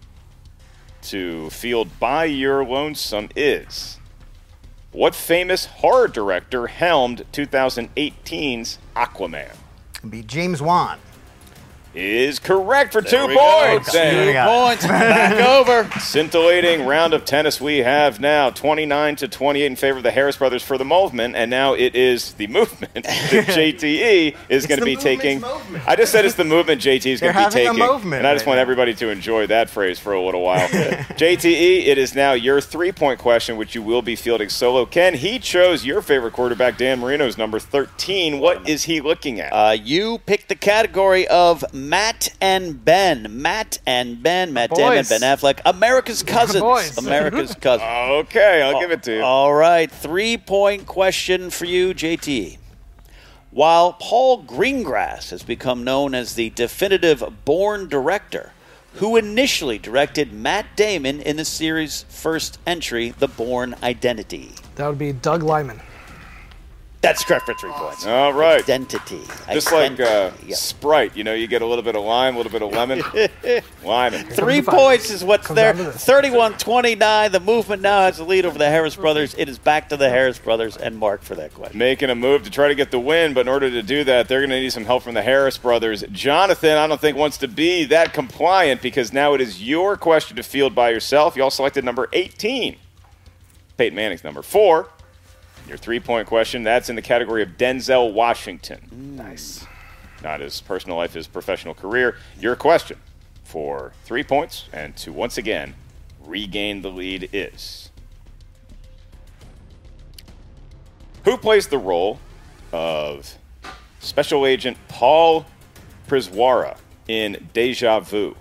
[SPEAKER 2] to field by your lonesome is: what famous horror director helmed twenty eighteen's Aquaman?
[SPEAKER 5] It'll be James Wan.
[SPEAKER 2] Is correct for two
[SPEAKER 1] we go.
[SPEAKER 2] points.
[SPEAKER 1] Two
[SPEAKER 2] And
[SPEAKER 1] points. Back over.
[SPEAKER 2] scintillating round of tennis we have now, twenty-nine to twenty-eight in favor of the Harris brothers for the movement, and now it is the movement that J T E is going to
[SPEAKER 5] the
[SPEAKER 2] be taking.
[SPEAKER 5] movement's movement.
[SPEAKER 2] I just said it's the movement J T E is going to
[SPEAKER 5] They're
[SPEAKER 2] be
[SPEAKER 5] having a
[SPEAKER 2] taking,
[SPEAKER 5] movement
[SPEAKER 2] and I just
[SPEAKER 5] right
[SPEAKER 2] want
[SPEAKER 5] now.
[SPEAKER 2] everybody to enjoy that phrase for a little while. J T E, it is now your three-point question, which you will be fielding solo. Ken, he chose your favorite quarterback, Dan Marino's number thirteen. What is he looking at?
[SPEAKER 1] Uh, you picked the category of Matt and Ben. Matt and Ben. Matt Damon,
[SPEAKER 3] boys.
[SPEAKER 1] Ben Affleck. America's Cousins.
[SPEAKER 3] boys.
[SPEAKER 1] America's Cousins.
[SPEAKER 2] okay, I'll give it to you.
[SPEAKER 1] All right. Three-point question for you, J T E. While Paul Greengrass has become known as the definitive Bourne director, who initially directed Matt Damon in the series' first entry, The Bourne Identity?
[SPEAKER 3] That would be Doug Lyman.
[SPEAKER 1] That's correct for three points.
[SPEAKER 2] All right.
[SPEAKER 1] Identity.
[SPEAKER 2] Just like uh,
[SPEAKER 1] Identity. Yep.
[SPEAKER 2] Sprite, you know, you get a little bit of lime, a little bit of lemon. Lemon.
[SPEAKER 1] Three
[SPEAKER 3] Comes to five.
[SPEAKER 1] points is what's
[SPEAKER 3] Comes
[SPEAKER 1] there.
[SPEAKER 3] down to this.
[SPEAKER 1] thirty-one twenty-nine. The movement now has the lead over the Harris brothers. It is back to the Harris brothers and Mark for that question.
[SPEAKER 2] Making a move to try to get the win, but in order to do that, they're going to need some help from the Harris brothers. Jonathan, I don't think, wants to be that compliant because now it is your question to field by yourself. You all selected number eighteen. Peyton Manning's number four. Your three-point question, that's in the category of Denzel Washington.
[SPEAKER 3] Nice.
[SPEAKER 2] Not his personal life, his professional career. Your question for three points and to once again regain the lead is: who plays the role of Special Agent Paul Priswara in Deja Vu?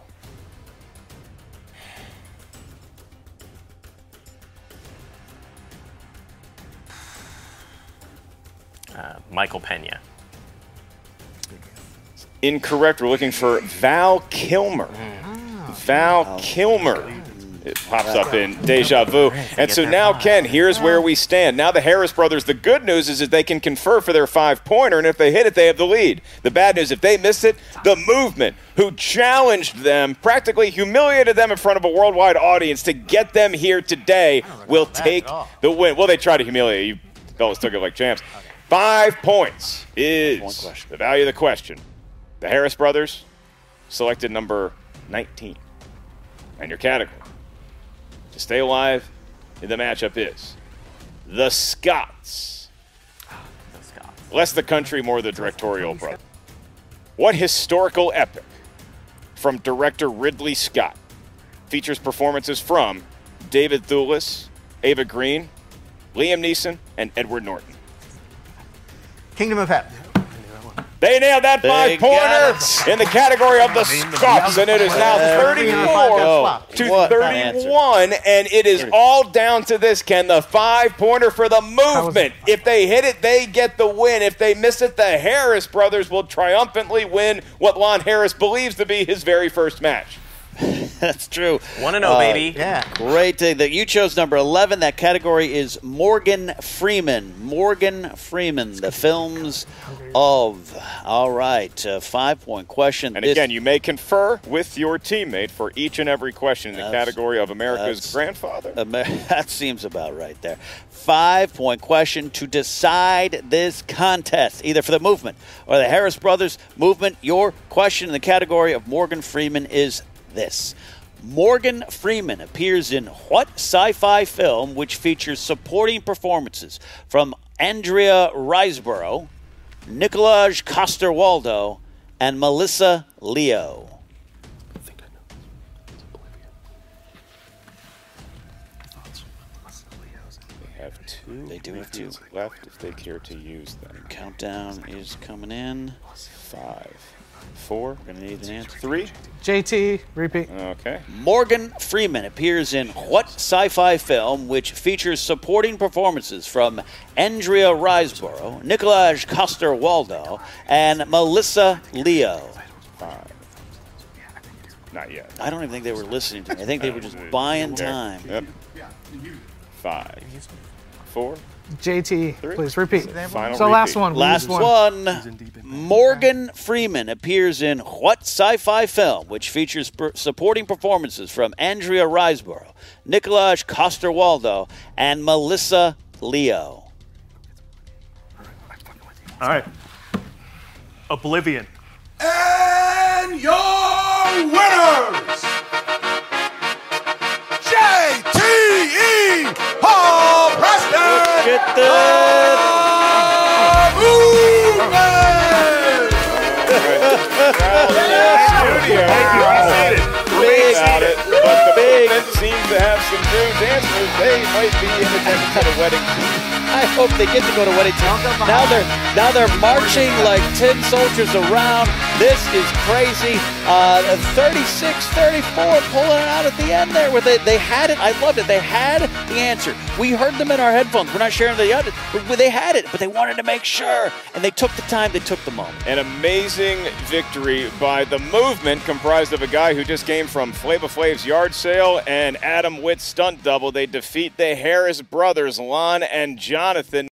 [SPEAKER 6] Uh, Michael Pena.
[SPEAKER 2] Incorrect. We're looking for Val Kilmer. Val Kilmer. It pops up in Deja Vu. And so now, Ken, here's where we stand. Now the Harris brothers, the good news is that they can confer for their five-pointer, and if they hit it, they have the lead. The bad news, if they miss it, the movement, who challenged them, practically humiliated them in front of a worldwide audience to get them here today, will take the win. Well, they tried to humiliate you. Fellas took it like champs. Five points is the value of the question. The Harris brothers selected number nineteen. And your category to stay alive in the matchup is the Scots.
[SPEAKER 6] The Scots.
[SPEAKER 2] Less the country, more the directorial brother. What historical epic from director Ridley Scott features performances from David Thewlis, Ava Green, Liam Neeson, and Edward Norton?
[SPEAKER 5] Kingdom of Heaven.
[SPEAKER 2] They nailed that
[SPEAKER 1] They
[SPEAKER 2] five-pointer
[SPEAKER 1] got
[SPEAKER 2] in the category of the Scots, and it is now thirty-four
[SPEAKER 1] go.
[SPEAKER 2] to
[SPEAKER 1] What an
[SPEAKER 2] thirty-one, and it is all down to this, Ken, the five-pointer for the movement. If they hit it, they get the win. If they miss it, the Harris brothers will triumphantly win what Lon Harris believes to be his very first match.
[SPEAKER 1] That's true.
[SPEAKER 6] Want to know,
[SPEAKER 1] Uh,
[SPEAKER 6] baby.
[SPEAKER 5] Yeah.
[SPEAKER 1] Great thing that you chose number eleven. That category is Morgan Freeman. Morgan Freeman, the films of. All right, uh, five-point question.
[SPEAKER 2] And
[SPEAKER 1] This-
[SPEAKER 2] again, you may confer with your teammate for each and every question in the
[SPEAKER 1] That's-
[SPEAKER 2] category of America's
[SPEAKER 1] that's-
[SPEAKER 2] grandfather.
[SPEAKER 1] Amer- that seems about right there. Five-point question to decide this contest, either for the movement or the Harris Brothers movement. Your question in the category of Morgan Freeman is this. Morgan Freeman appears in what sci-fi film which features supporting performances from Andrea Riseborough, Nicolaj Coster-Waldau, and Melissa Leo?
[SPEAKER 2] They have two
[SPEAKER 1] They do have two.
[SPEAKER 2] left if they care to use them.
[SPEAKER 1] Countdown is coming in.
[SPEAKER 2] Five, four,
[SPEAKER 1] We're going to need an answer.
[SPEAKER 2] three.
[SPEAKER 3] J T, repeat.
[SPEAKER 2] Okay.
[SPEAKER 1] Morgan Freeman appears in what sci-fi film which features supporting performances from Andrea Riseborough, Nicolaj Coster-Waldau, and Melissa Leo?
[SPEAKER 2] Five. Not yet.
[SPEAKER 1] I don't even think they were listening to me. I think they were just buying time.
[SPEAKER 2] Yep. Five, four.
[SPEAKER 3] J T, please repeat.
[SPEAKER 2] Final
[SPEAKER 3] So last
[SPEAKER 2] repeat.
[SPEAKER 3] one.
[SPEAKER 1] Last
[SPEAKER 3] one.
[SPEAKER 1] one. Morgan Freeman appears in what sci-fi film which features per- supporting performances from Andrea Riseborough, Nicolaj Coster-Waldau, and Melissa Leo?
[SPEAKER 4] All right. Oblivion.
[SPEAKER 7] And your winners, J T E Paul Preston,
[SPEAKER 1] Get the
[SPEAKER 2] Studio.
[SPEAKER 4] Appreciate it.
[SPEAKER 1] big,
[SPEAKER 2] About it, but the
[SPEAKER 1] big.
[SPEAKER 2] movement seems to have some new dancers. They might be in attendance at a wedding.
[SPEAKER 1] I hope they get to go to wedding. Now they're now they're marching like tin soldiers around. This is crazy. Uh, thirty-six thirty-four pulling it out at the end there. Where they, they had it. I loved it. They had the answer. We heard them in our headphones. We're not sharing the other. But they had it, but they wanted to make sure. And they took the time. They took the moment.
[SPEAKER 2] An amazing victory by the movement, comprised of a guy who just came from Flava Flav's yard sale and Adam Witt's stunt double. They defeat the Harris brothers, Lon and Jonathan.